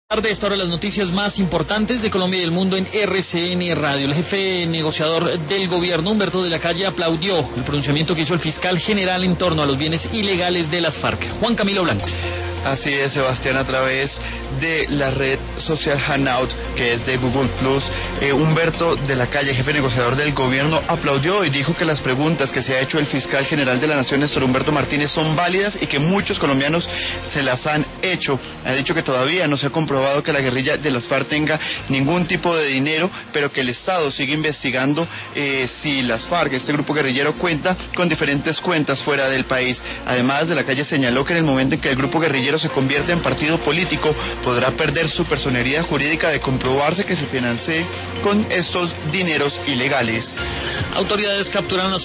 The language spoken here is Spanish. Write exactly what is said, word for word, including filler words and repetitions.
De esta hora las noticias más importantes de Colombia y del mundo en R C N Radio. El jefe negociador del gobierno, Humberto de la Calle, aplaudió el pronunciamiento que hizo el fiscal general en torno a los bienes ilegales de las FARC. Juan Camilo Blanco. Así es, Sebastián, a través de la red social Hanout, que es de Google Plus, eh, Humberto de la Calle, jefe negociador del gobierno, aplaudió y dijo que las preguntas que se ha hecho el fiscal general de la Nación, Néstor Humberto Martínez, son válidas y que muchos colombianos se las han hecho. Ha dicho que todavía no se ha comprobado que la guerrilla de las FARC tenga ningún tipo de dinero, pero que el Estado sigue investigando eh, si las FARC, este grupo guerrillero, cuenta con diferentes cuentas fuera del país. Además, de la Calle señaló que en el momento en que el grupo guerrillero se convierte en partido político, podrá perder su personería jurídica de comprobarse que se financie con estos dineros ilegales. Autoridades capturaron a